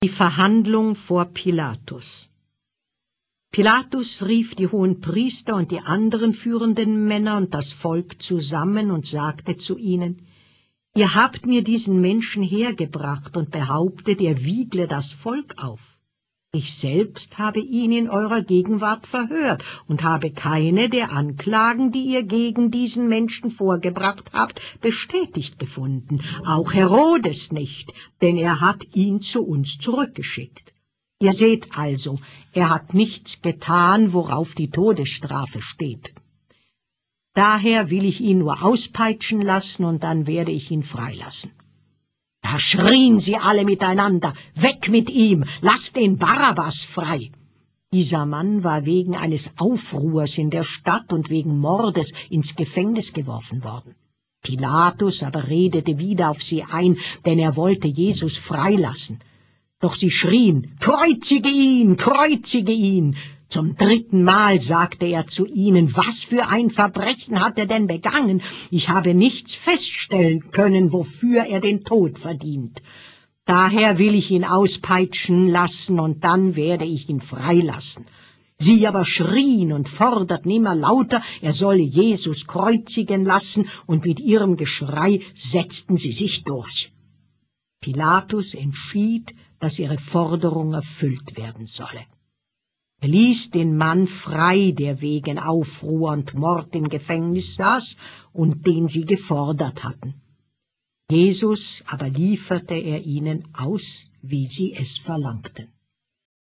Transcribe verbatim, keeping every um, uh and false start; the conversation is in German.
Die Verhandlung vor Pilatus. Pilatus rief die Hohenpriester und die anderen führenden Männer und das Volk zusammen und sagte zu ihnen: Ihr habt mir diesen Menschen hergebracht und behauptet, er wiegle das Volk auf. Ich selbst habe ihn in eurer Gegenwart verhört und habe keine der Anklagen, die ihr gegen diesen Menschen vorgebracht habt, bestätigt gefunden, auch Herodes nicht, denn er hat ihn zu uns zurückgeschickt. Ihr seht also, er hat nichts getan, worauf die Todesstrafe steht. Daher will ich ihn nur auspeitschen lassen, und dann werde ich ihn freilassen. Da schrien sie alle miteinander: Weg mit ihm, lasst den Barabbas frei! Dieser Mann war wegen eines Aufruhrs in der Stadt und wegen Mordes ins Gefängnis geworfen worden. Pilatus aber redete wieder auf sie ein, denn er wollte Jesus freilassen. Doch sie schrien: Kreuzige ihn, kreuzige ihn! Zum dritten Mal sagte er zu ihnen: Was für ein Verbrechen hat er denn begangen? Ich habe nichts feststellen können, wofür er den Tod verdient. Daher will ich ihn auspeitschen lassen, und dann werde ich ihn freilassen. Sie aber schrien und forderten immer lauter, er solle Jesus kreuzigen lassen, und mit ihrem Geschrei setzten sie sich durch. Pilatus entschied, dass ihre Forderung erfüllt werden solle. Er ließ den Mann frei, der wegen Aufruhr und Mord im Gefängnis saß und den sie gefordert hatten. Jesus aber lieferte er ihnen aus, wie sie es verlangten.